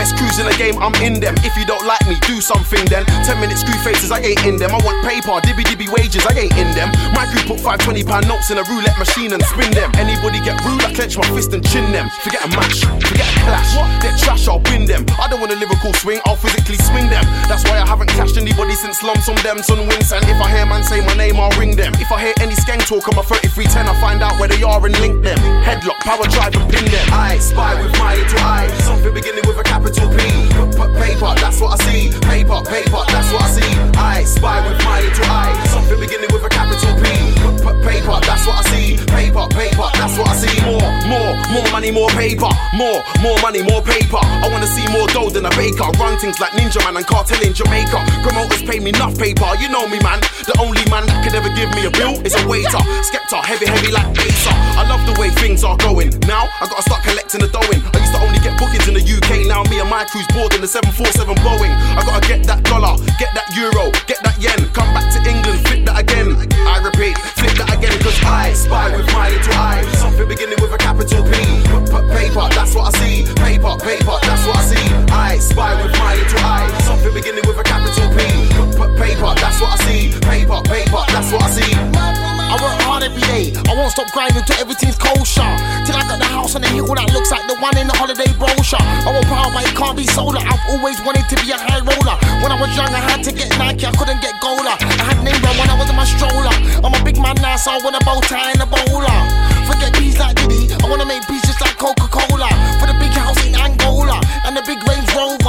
best crews in the game, I'm in them. If you don't like me, do something then. 10-minute screw faces, I ain't in them. I want paper, dibby wages, I ain't in them. My crew put £5 £20 notes in a roulette machine and spin them. Anybody get rude, I clench my fist and chin them. Forget a match, forget a clash. They're trash, I'll win them. I don't want a lyrical swing, I'll physically swing them. That's why I haven't clashed anybody since Lumps on them, son wins. And if I hear man say my name, I'll ring them. If I hear any skank talk on my 3310, I find out where they are and link them. Headlock, power drive and pin them. I spy with my little eye, something beginning with a capital P. Paper, that's what I see. Paper, that's what I see. I spy with my little eye, something beginning with a capital P. Paper, that's what I see. Paper, that's what I see. More money, more paper. More money, more paper. I wanna see more dough than a baker. Run things like Ninja Man and Cartel in Jamaica. Promoters pay me enough paper. You know me, man. The only man that could ever give me a bill is a waiter. Skepta, heavy like Acer. I love the way things are going. Now I gotta start collecting the dough in. I used to only get bookings in the UK. Now me and my crew's board in the 747 Boeing. I gotta get that dollar, get that euro, get that yen. Come back to England, flip that again. I repeat, flip that again. Cause I spy with my little eye, something beginning with a capital P. Paper, that's what I see. Paper, that's what I see. I spy with my little eye, something beginning with a capital P. Paper, that's what I see. Paper, that's what I see. I work hard every day, I won't stop grinding till everything's kosher. Till I got the house on the hill that looks like the one in the holiday brochure. I want power but it can't be solar. I've always wanted to be a high roller. When I was young I had to get Nike, I couldn't get Gola. I had name brand when I was in my stroller. I'm a big man now so I want a bow tie and a bowler. Forget bees like Diddy, I wanna make bees just like Coca-Cola. For the big house in Angola and the big Range Rover.